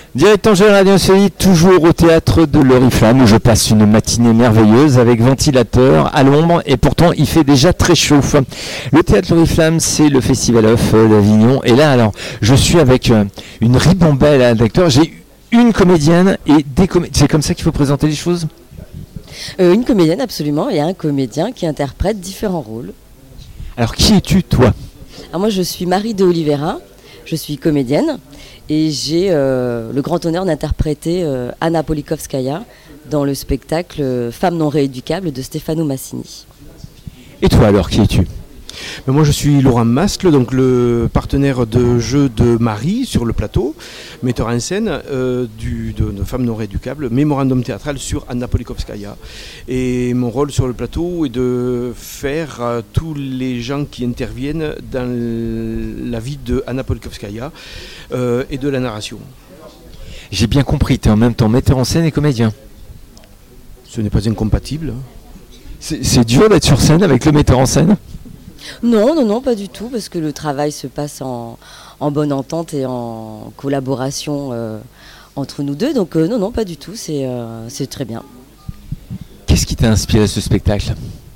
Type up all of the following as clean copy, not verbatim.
Directeur général Radio Insolite, toujours au théâtre de l'Oriflamme où je passe une matinée merveilleuse avec ventilateur à l'ombre et pourtant il fait déjà très chaud. Le théâtre de l'Oriflamme, c'est le Festival Off d'Avignon et là alors je suis avec une ribambelle d'acteurs. J'ai une comédienne et des comédiens. C'est comme ça qu'il faut présenter les choses ? Une comédienne absolument et un comédien qui interprète différents rôles. Alors qui es-tu toi ? Alors moi je suis Marie de Oliveira, je suis comédienne. Et j'ai le grand honneur d'interpréter Anna Polikovskaya dans le spectacle Femmes non rééducables de Stefano Massini. Et toi alors, qui es-tu ? Moi je suis Laurent Mascle, donc le partenaire de jeu de Marie sur le plateau, metteur en scène de Femmes non rééducables, mémorandum théâtral sur Anna Polikovskaya. Et mon rôle sur le plateau est de faire tous les gens qui interviennent dans la vie de Anna Polikovskaya et de la narration. J'ai bien compris, tu es en même temps metteur en scène et comédien. Ce n'est pas incompatible. C'est dur d'être sur scène avec le metteur en scène ? Non, pas du tout, parce que le travail se passe en bonne entente et en collaboration entre nous deux. Donc non, pas du tout, c'est très bien. Qu'est-ce qui t'a inspiré ce spectacle ?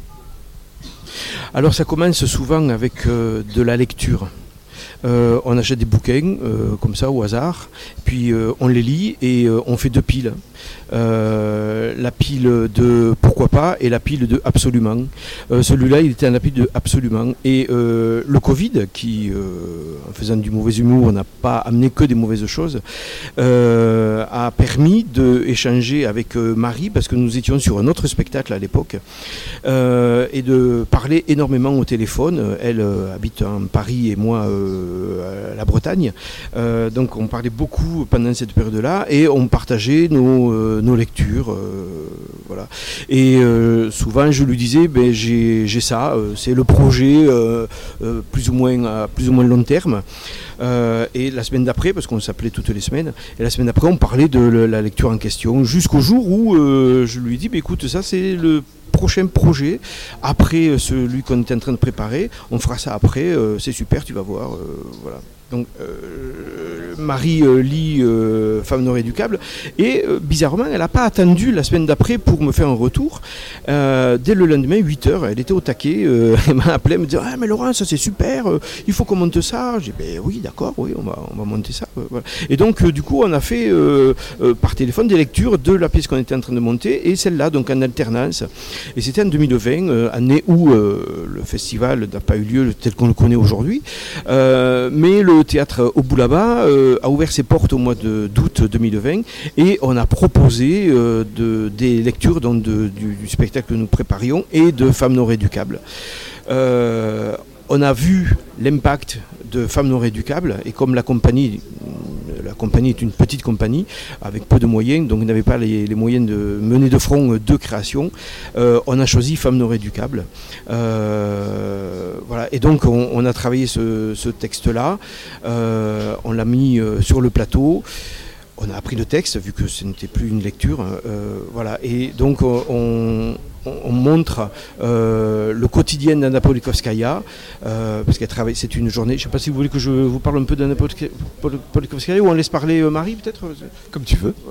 Alors ça commence souvent avec de la lecture. On achète des bouquins comme ça au hasard, puis on les lit et on fait deux piles. La pile de pourquoi pas et la pile de absolument. Celui-là il était en la pile de absolument. Et le Covid qui en faisant du mauvais humour n'a pas amené que des mauvaises choses, a permis d'échanger avec Marie, parce que nous étions sur un autre spectacle à l'époque, et de parler énormément au téléphone. Elle habite en Paris et moi à la Bretagne, donc on parlait beaucoup pendant cette période-là et on partageait nos lectures, voilà. Et souvent je lui disais j'ai ça, c'est le projet plus ou moins long terme. Et la semaine d'après, parce qu'on s'appelait toutes les semaines, et la semaine d'après on parlait de la lecture en question, jusqu'au jour où je lui ai dit écoute, ça c'est le prochain projet, après celui qu'on est en train de préparer, on fera ça après, c'est super, tu vas voir, voilà. Donc Marie lit Femmes non rééducables et bizarrement elle n'a pas attendu la semaine d'après pour me faire un retour. Dès le lendemain 8h elle était au taquet, elle m'a appelé, elle me disait mais Laurent ça c'est super, il faut qu'on monte ça. J'ai dit oui d'accord, oui on va monter ça, voilà. Et donc du coup on a fait par téléphone des lectures de la pièce qu'on était en train de monter et celle-là donc en alternance, et c'était en 2020, année où le festival n'a pas eu lieu tel qu'on le connaît aujourd'hui, mais le théâtre au Boulaba a ouvert ses portes au mois d'août 2020 et on a proposé des lectures du spectacle que nous préparions et de Femmes non rééducables. On a vu l'impact de Femmes non rééducables et comme la compagnie est une petite compagnie avec peu de moyens, donc on n'avait pas les moyens de mener de front deux créations, on a choisi Femmes non rééducables. Voilà. Et donc on a travaillé ce texte-là, on l'a mis sur le plateau. On a appris le texte, vu que ce n'était plus une lecture. Voilà. Et donc, on montre le quotidien d'Anna Polikovskaya, parce qu'elle travaille, c'est une journée. Je ne sais pas si vous voulez que je vous parle un peu d'Anna Polikovskaya, ou on laisse parler Marie, peut-être ? Comme tu veux.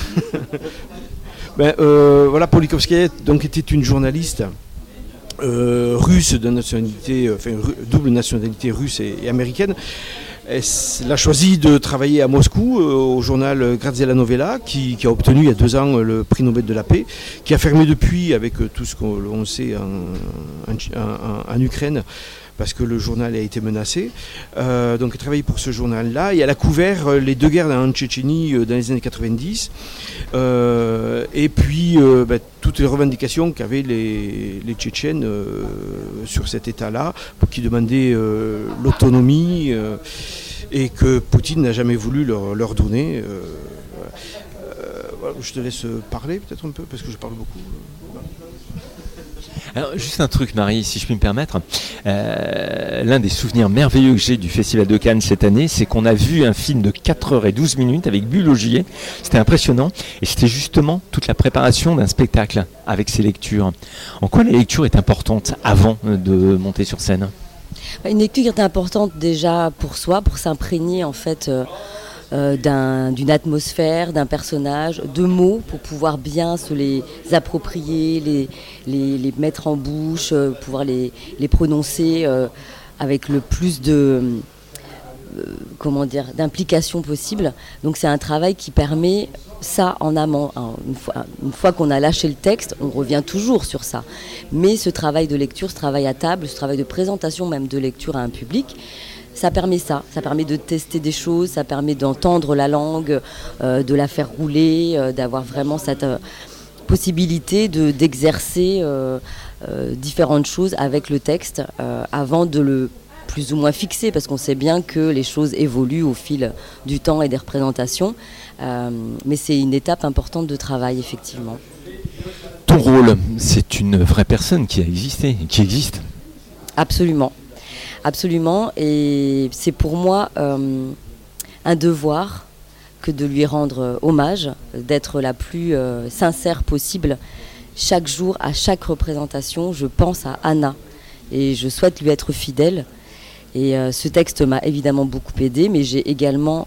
Voilà, Polikovskaya donc, était une journaliste russe de nationalité, double nationalité russe et américaine. Elle a choisi de travailler à Moscou au journal Grazia Novella qui a obtenu il y a 2 ans le prix Nobel de la paix, qui a fermé depuis avec tout ce qu'on sait en Ukraine, parce que le journal a été menacé. Donc elle travaille pour ce journal-là et elle a couvert les 2 guerres en Tchétchénie dans les années 90. Et puis toutes les revendications qu'avaient les Tchétchènes sur cet État-là, qui demandaient l'autonomie et que Poutine n'a jamais voulu leur donner. Voilà, je te laisse parler peut-être un peu, parce que je parle beaucoup. Alors, juste un truc, Marie, si je puis me permettre. L'un des souvenirs merveilleux que j'ai du Festival de Cannes cette année, c'est qu'on a vu un film de 4h12 avec Bulogier. C'était impressionnant. Et c'était justement toute la préparation d'un spectacle avec ces lectures. En quoi la lecture est importante avant de monter sur scène ? Une lecture est importante déjà pour soi, pour s'imprégner en fait d'une atmosphère, d'un personnage, de mots pour pouvoir bien se les approprier, les mettre en bouche, pouvoir les prononcer avec le plus d'implication possible. Donc c'est un travail qui permet ça en amont. Une fois qu'on a lâché le texte, on revient toujours sur ça. Mais ce travail de lecture, ce travail à table, ce travail de présentation même de lecture à un public, ça permet de tester des choses, ça permet d'entendre la langue, de la faire rouler, d'avoir vraiment cette possibilité d'exercer différentes choses avec le texte avant de le plus ou moins fixé, parce qu'on sait bien que les choses évoluent au fil du temps et des représentations. Mais c'est une étape importante de travail, effectivement. Ton rôle, c'est une vraie personne qui a existé, qui existe. Absolument. Absolument. Et c'est pour moi un devoir que de lui rendre hommage, d'être la plus sincère possible. Chaque jour, à chaque représentation, je pense à Anna. Et je souhaite lui être fidèle. Et ce texte m'a évidemment beaucoup aidé, mais j'ai également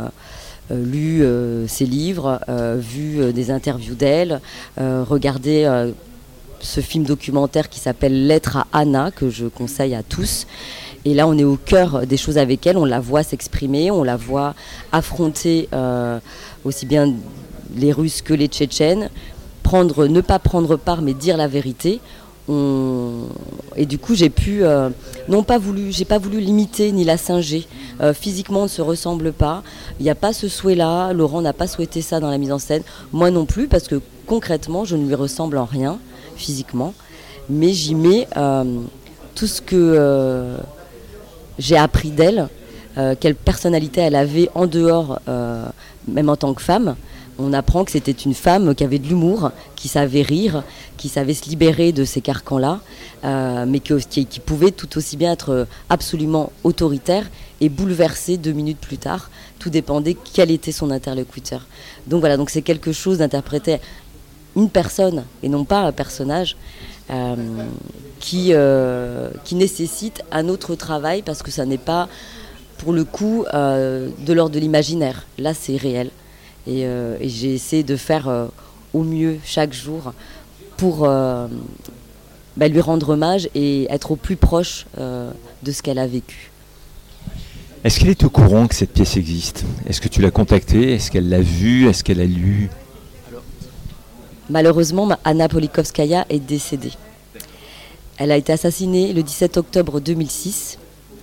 lu ses livres, vu des interviews d'elle, regardé ce film documentaire qui s'appelle Lettre à Anna, que je conseille à tous. Et là, on est au cœur des choses avec elle, on la voit s'exprimer, on la voit affronter aussi bien les Russes que les Tchétchènes, ne pas prendre part, mais dire la vérité. Et du coup, j'ai pas voulu l'imiter ni la singer. Physiquement, on ne se ressemble pas. Il n'y a pas ce souhait-là. Laurent n'a pas souhaité ça dans la mise en scène. Moi non plus, parce que concrètement, je ne lui ressemble en rien physiquement. Mais j'y mets tout ce que j'ai appris d'elle, quelle personnalité elle avait en dehors, même en tant que femme. On apprend que c'était une femme qui avait de l'humour, qui savait rire, qui savait se libérer de ces carcans-là, mais qui pouvait tout aussi bien être absolument autoritaire et bouleversée 2 minutes plus tard. Tout dépendait quel était son interlocuteur. Donc voilà, donc c'est quelque chose d'interpréter une personne et non pas un personnage qui nécessite un autre travail, parce que ça n'est pas, pour le coup, de l'ordre de l'imaginaire. Là, c'est réel. Et j'ai essayé de faire au mieux chaque jour pour lui rendre hommage et être au plus proche de ce qu'elle a vécu. Est-ce qu'elle est au courant que cette pièce existe ? Est-ce que tu l'as contactée ? Est-ce qu'elle l'a vue ? Est-ce qu'elle a lu ? Malheureusement, Anna Polikovskaya est décédée. Elle a été assassinée le 17 octobre 2006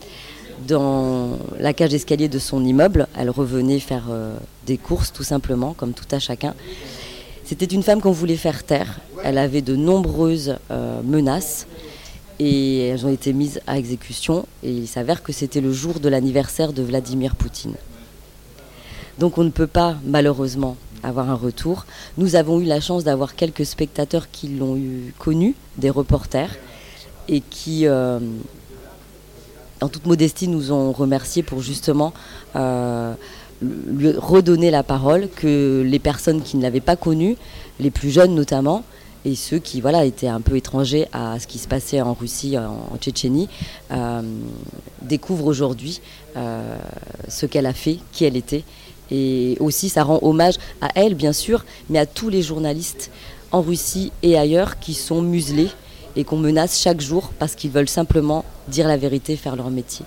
dans la cage d'escalier de son immeuble. Elle revenait faire des courses, tout simplement, comme tout à chacun. C'était une femme qu'on voulait faire taire. Elle avait de nombreuses menaces et elles ont été mises à exécution. Et il s'avère que c'était le jour de l'anniversaire de Vladimir Poutine. Donc on ne peut pas, malheureusement, avoir un retour. Nous avons eu la chance d'avoir quelques spectateurs qui l'ont connue, des reporters, et qui... en toute modestie, nous ont remerciés pour justement lui redonner la parole, que les personnes qui ne l'avaient pas connue, les plus jeunes notamment, et ceux qui étaient un peu étrangers à ce qui se passait en Russie, en Tchétchénie, découvrent aujourd'hui ce qu'elle a fait, qui elle était. Et aussi, ça rend hommage à elle, bien sûr, mais à tous les journalistes en Russie et ailleurs qui sont muselés et qu'on menace chaque jour parce qu'ils veulent simplement dire la vérité, faire leur métier.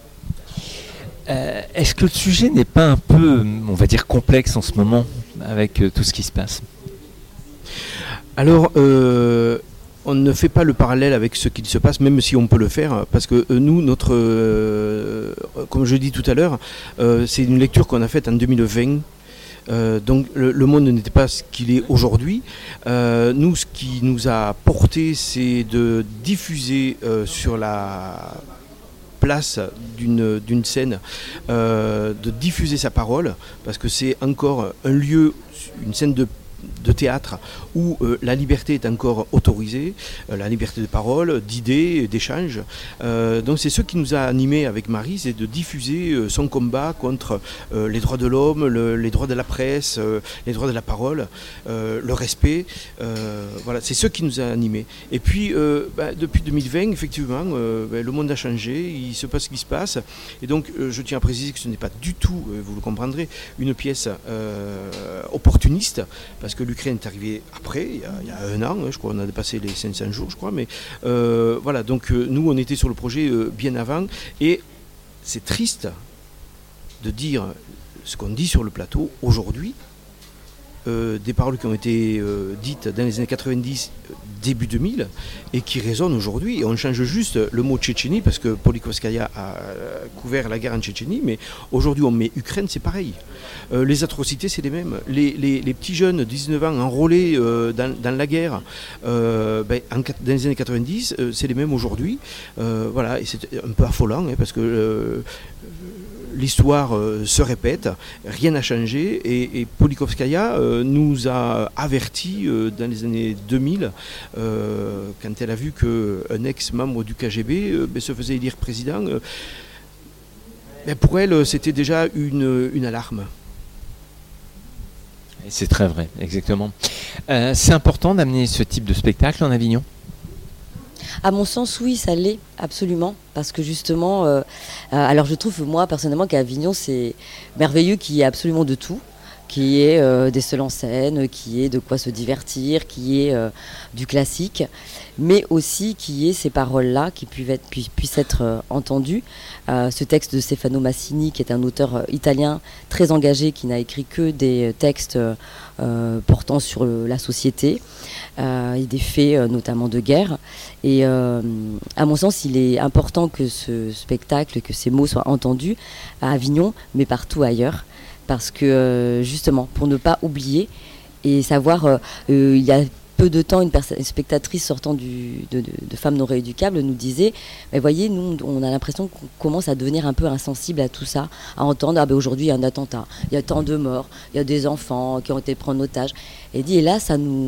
Est-ce que le sujet n'est pas un peu, on va dire, complexe en ce moment avec tout ce qui se passe ? Alors, on ne fait pas le parallèle avec ce qu'il se passe, même si on peut le faire, parce que nous, comme je dis tout à l'heure, c'est une lecture qu'on a faite en 2020. Donc le monde n'était pas ce qu'il est aujourd'hui. Nous, ce qui nous a porté, c'est de diffuser sur la place d'une scène, de diffuser sa parole, parce que c'est encore un lieu, une scène de de théâtre où la liberté est encore autorisée, la liberté de parole, d'idées, d'échange. Donc c'est ce qui nous a animés avec Marie, c'est de diffuser son combat contre les droits de l'homme, les droits de la presse, les droits de la parole, le respect. Voilà, c'est ce qui nous a animés. Et puis depuis 2020, effectivement, le monde a changé, il se passe ce qui se passe. Et donc je tiens à préciser que ce n'est pas du tout, vous le comprendrez, une pièce opportuniste, parce que l'Ukraine est arrivée après, il y a 1 an, je crois, on a dépassé les 500 jours, je crois, mais voilà, donc nous on était sur le projet bien avant, et c'est triste de dire ce qu'on dit sur le plateau aujourd'hui, des paroles qui ont été dites dans les années 90, début 2000, et qui résonnent aujourd'hui. Et on change juste le mot Tchétchénie, parce que Polikovskaya a couvert la guerre en Tchétchénie, mais aujourd'hui on met Ukraine, c'est pareil. Les atrocités, c'est les mêmes. Les petits jeunes de 19 ans enrôlés dans la guerre dans les années 90, c'est les mêmes aujourd'hui. Voilà, et c'est un peu affolant, parce que l'histoire se répète, rien n'a changé, et Polikovskaya nous a avertis dans les années 2000, quand elle a vu qu'un ex-membre du KGB se faisait élire président. Pour elle, c'était déjà une alarme. Et c'est très vrai, exactement. C'est important d'amener ce type de spectacle en Avignon ? À mon sens, oui, ça l'est, absolument. Parce que justement, alors je trouve, moi, personnellement, qu'à Avignon, c'est merveilleux qu'il y ait absolument de tout. Qu'il y ait des seuls en scène, qu'il y ait de quoi se divertir, qu'il y ait du classique, mais aussi qu'il y ait ces paroles-là qui puissent être entendues. Ce texte de Stefano Massini, qui est un auteur italien très engagé, qui n'a écrit que des textes portant sur la société, et des faits notamment de guerre. Et à mon sens, il est important que ce spectacle, que ces mots soient entendus à Avignon, mais partout ailleurs. Parce que justement, pour ne pas oublier et savoir, il y a peu de temps, une spectatrice sortant de Femmes non rééducables nous disait, mais voyez, nous, on a l'impression qu'on commence à devenir un peu insensible à tout ça, à entendre, aujourd'hui il y a un attentat, il y a tant de morts, il y a des enfants qui ont été pris en otage. Et dit, et là,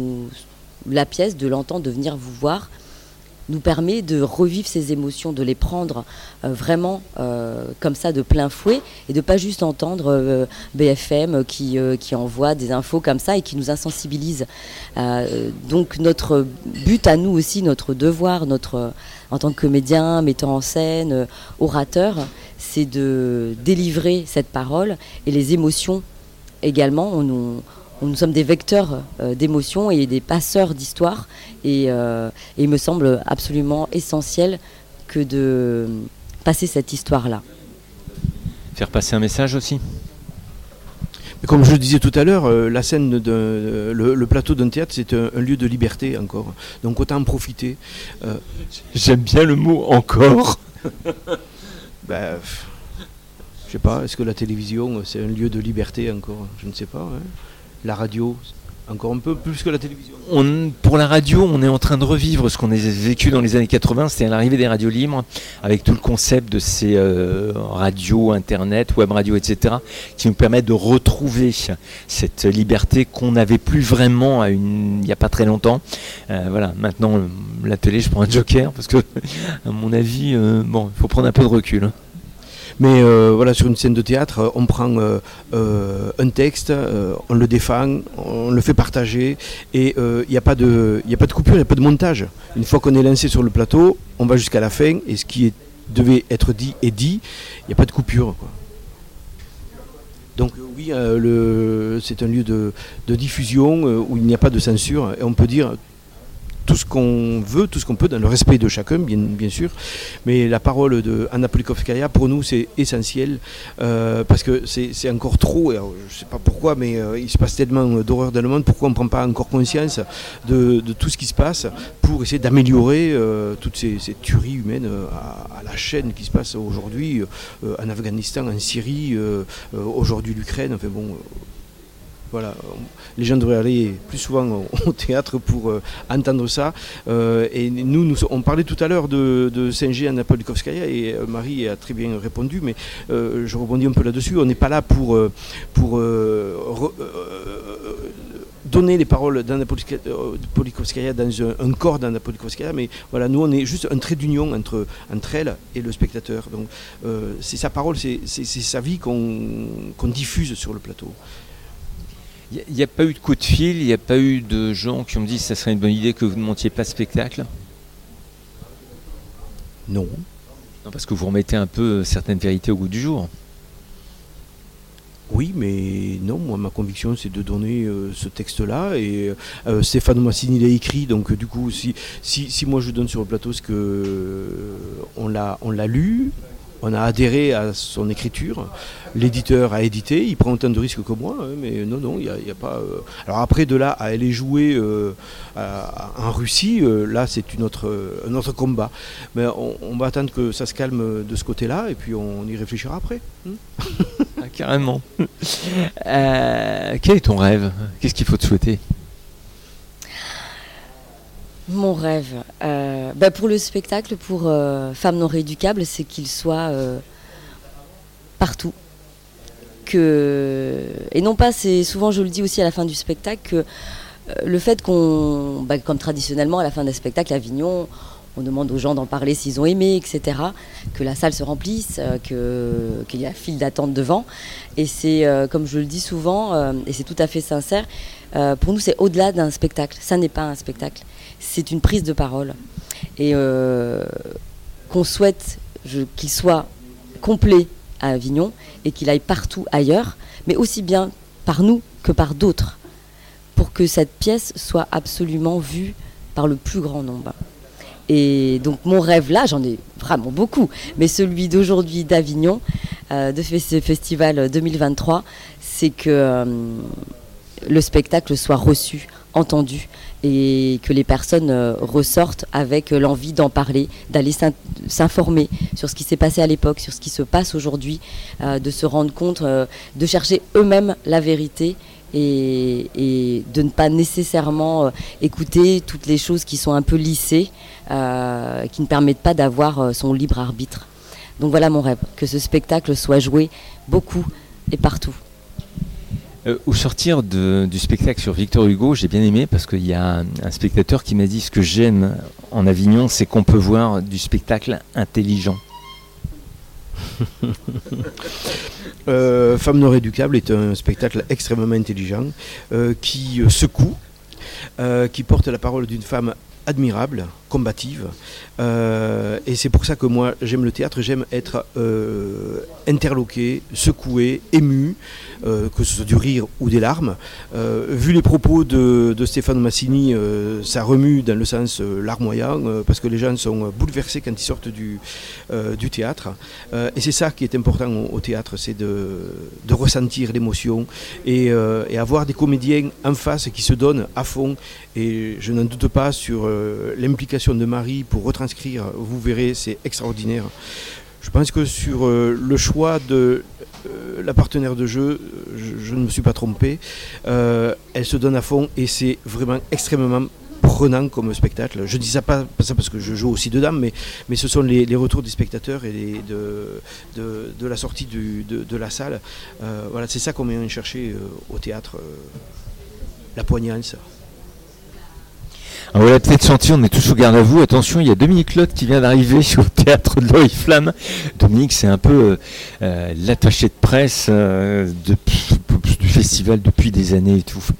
la pièce, de l'entendre, de venir vous voir, nous permet de revivre ces émotions, de les prendre vraiment comme ça de plein fouet, et de pas juste entendre BFM qui envoie des infos comme ça et qui nous insensibilise. Donc notre but à nous aussi, notre devoir, en tant que comédien, metteur en scène, orateur, c'est de délivrer cette parole et les émotions également. Nous sommes des vecteurs d'émotions et des passeurs d'histoire, et il me semble absolument essentiel que de passer cette histoire-là. Faire passer un message aussi ? Comme je le disais tout à l'heure, la scène, le plateau d'un théâtre, c'est un lieu de liberté encore. Donc autant en profiter. J'aime bien le mot « encore ». Je sais pas, est-ce que la télévision, c'est un lieu de liberté encore ? Je ne sais pas. La radio, encore un peu plus que la télévision. Pour la radio, on est en train de revivre ce qu'on a vécu dans les années 80, c'était l'arrivée des radios libres, avec tout le concept de ces radios, internet, web radio, etc., qui nous permettent de retrouver cette liberté qu'on n'avait plus vraiment il n'y a pas très longtemps. Voilà, maintenant, la télé, je prends un joker, parce que, à mon avis, il faut prendre un peu de recul. Mais voilà, sur une scène de théâtre, on prend un texte, on le défend, on le fait partager, et il n'y a pas de coupure, il n'y a pas de montage. Une fois qu'on est lancé sur le plateau, on va jusqu'à la fin, et ce qui devait être dit est dit, il n'y a pas de coupure, quoi. Donc oui, c'est un lieu de diffusion où il n'y a pas de censure, et on peut dire tout ce qu'on veut, tout ce qu'on peut, dans le respect de chacun, bien sûr. Mais la parole de Anna Polikovskaya, pour nous, c'est essentiel, parce que c'est encore trop, alors, je ne sais pas pourquoi, mais il se passe tellement d'horreur dans le monde, pourquoi on ne prend pas encore conscience de tout ce qui se passe pour essayer d'améliorer toutes ces tueries humaines à la chaîne qui se passe aujourd'hui, en Afghanistan, en Syrie, aujourd'hui l'Ukraine, enfin bon... Voilà, les gens devraient aller plus souvent au théâtre pour entendre ça. Et nous, on parlait tout à l'heure de Saint-Gé, Anna Polikovskaya, et Marie a très bien répondu, mais je rebondis un peu là-dessus. On n'est pas là pour donner les paroles d'Anna Politkowskaïa dans un corps d'Anna Politkowskaïa, mais voilà, nous on est juste un trait d'union entre elle et le spectateur. Donc c'est sa parole, c'est sa vie qu'on diffuse sur le plateau. Il n'y a pas eu de coup de fil, il n'y a pas eu de gens qui ont dit que ça serait une bonne idée que vous ne montiez pas de spectacle? Non. Non, parce que vous remettez un peu certaines vérités au goût du jour. Oui, mais non, moi ma conviction c'est de donner ce texte-là et Stefano Massini l'a écrit, donc du coup si moi je donne sur le plateau ce que on l'a lu, on a adhéré à son écriture, l'éditeur a édité, il prend autant de risques que moi, hein, mais non, il y a pas... Alors après de là à aller jouer en Russie, là c'est un autre combat. Mais on va attendre que ça se calme de ce côté-là et puis on y réfléchira après. Ah, carrément. Quel est ton rêve? Qu'est-ce qu'il faut te souhaiter? Mon rêve, pour le spectacle, pour Femmes non rééducables, c'est qu'il soit partout. Et non pas, c'est souvent, je le dis aussi à la fin du spectacle, que le fait qu'on, comme traditionnellement à la fin d'un spectacle à Avignon, on demande aux gens d'en parler s'ils ont aimé, etc., que la salle se remplisse, qu'il y a une file d'attente devant. Et c'est, comme je le dis souvent, et c'est tout à fait sincère, pour nous c'est au-delà d'un spectacle, ça n'est pas un spectacle. C'est une prise de parole. Et qu'on souhaite qu'il soit complet à Avignon et qu'il aille partout ailleurs, mais aussi bien par nous que par d'autres, pour que cette pièce soit absolument vue par le plus grand nombre. Et donc mon rêve là, j'en ai vraiment beaucoup, mais celui d'aujourd'hui d'Avignon, de ce festival 2023, c'est que le spectacle soit reçu, entendu, et que les personnes ressortent avec l'envie d'en parler, d'aller s'informer sur ce qui s'est passé à l'époque, sur ce qui se passe aujourd'hui, de se rendre compte, de chercher eux-mêmes la vérité et de ne pas nécessairement écouter toutes les choses qui sont un peu lissées, qui ne permettent pas d'avoir son libre arbitre. Donc voilà mon rêve, que ce spectacle soit joué beaucoup et partout. Au sortir du spectacle sur Victor Hugo, j'ai bien aimé parce qu'il y a un spectateur qui m'a dit ce que j'aime en Avignon, c'est qu'on peut voir du spectacle intelligent. Femmes non rééducables est un spectacle extrêmement intelligent qui secoue, qui porte la parole d'une femme admirable, combative, et c'est pour ça que moi j'aime le théâtre, j'aime être interloqué, secoué, ému, que ce soit du rire ou des larmes. Vu les propos de Stefano Massini, ça remue dans le sens larmoyant, parce que les gens sont bouleversés quand ils sortent du théâtre, et c'est ça qui est important au théâtre, c'est de ressentir l'émotion et avoir des comédiens en face qui se donnent à fond, et je n'en doute pas sur l'implication de Marie pour retranscrire, vous verrez, c'est extraordinaire. Je pense que sur le choix de la partenaire de jeu, je ne me suis pas trompé. Elle se donne à fond et c'est vraiment extrêmement prenant comme spectacle. Je dis ça pas ça parce que je joue aussi dedans, mais ce sont les retours des spectateurs et de la sortie de la salle. Voilà, c'est ça qu'on vient chercher au théâtre, la poignance. Alors, on l'a peut-être senti, on est tous au garde à vous. Attention, il y a Dominique Lotte qui vient d'arriver sur le théâtre de l'Oriflamme. Dominique, c'est un peu l'attaché de presse du festival depuis des années et tout.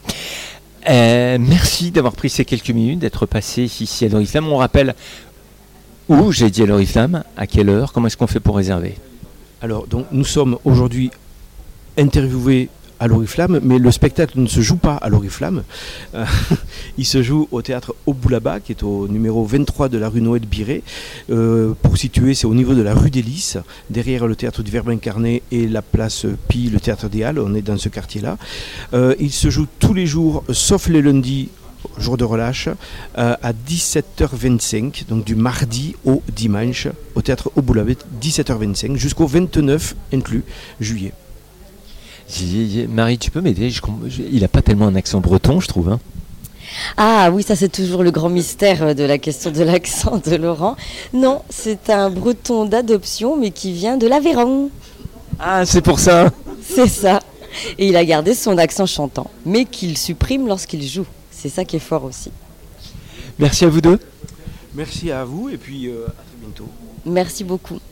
Merci d'avoir pris ces quelques minutes, d'être passé ici à l'Oriflamme. On rappelle où j'ai dit à l'Oriflamme, à quelle heure, comment est-ce qu'on fait pour réserver? Alors, donc, nous sommes aujourd'hui interviewés à l'Oriflamme, mais le spectacle ne se joue pas à l'Oriflamme. Il se joue au théâtre Oboulaba, qui est au numéro 23 de la rue Noël Biret. Pour situer, c'est au niveau de la rue des Lys, derrière le théâtre du Verbe incarné et la place Pi, le théâtre des Halles. On est dans ce quartier-là. Il se joue tous les jours, sauf les lundis, jour de relâche, à 17h25, donc du mardi au dimanche, au théâtre Oboulaba, 17h25, jusqu'au 29 inclus, juillet. Marie, tu peux m'aider? Il n'a pas tellement un accent breton, je trouve. Hein. Ah oui, ça c'est toujours le grand mystère de la question de l'accent de Laurent. Non, c'est un breton d'adoption, mais qui vient de l'Aveyron. Ah, c'est pour ça. C'est ça. Et il a gardé son accent chantant, mais qu'il supprime lorsqu'il joue. C'est ça qui est fort aussi. Merci à vous deux. Merci à vous et puis à très bientôt. Merci beaucoup.